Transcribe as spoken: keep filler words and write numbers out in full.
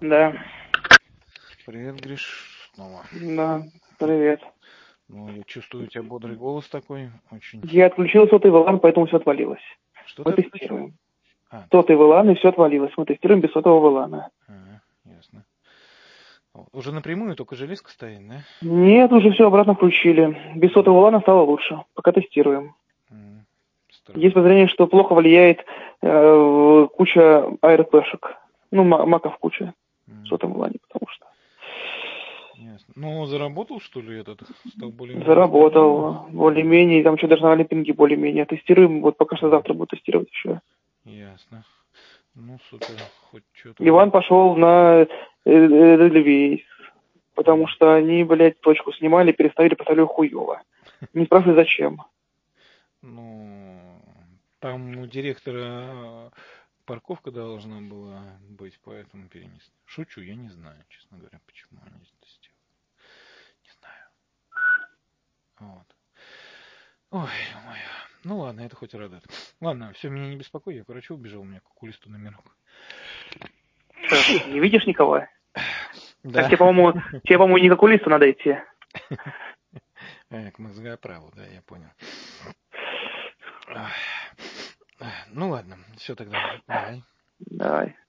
Да, Привет, Гриш, снова. да, привет. Ну, я чувствую у тебя бодрый голос такой, очень. Я отключил сотый вэлан, поэтому все отвалилось. Что Мы ты отключил? тестируем. А, ты... Сотый вэлан и все отвалилось. Мы тестируем без сотого вэлана. Ага, ясно. Вот. Уже напрямую только железка стоит, да? Нет, уже все обратно включили. Без сотого вэлана стало лучше. Пока тестируем. М, Есть Странно. подозрение, что плохо влияет э, куча АРПшек. Ну, ма- маков куча в М, сотом вэлане, потому что Ясно. Ну, заработал, что ли, этот? Стал более-менее стабильным? заработал более-менее. Там что даже на пинги более-менее. Тестируем. Вот пока что М, завтра буду тестировать еще. Ясно. Ну, супер, хоть что-то. Иван пошел на Эдельвейс, потому что они, блядь, точку снимали, переставили, поставили хуёво. Не спрашивай, зачем. Ну, там у директора парковка должна была быть, поэтому перенесли. Шучу, я не знаю, честно говоря, почему они это сделали. Не знаю. Вот. Ой, ой. Ну ладно, это хоть радует. Ладно, все, меня не беспокой, я к врачу убежал, у меня к окулисту номерок. Че, не видишь никого? Так Да. тебе, по-моему, тебе, по-моему, не к окулисту надо идти. Э, К мозгоправу, да, я понял. Ой. Ну ладно, все тогда, давай. Давай.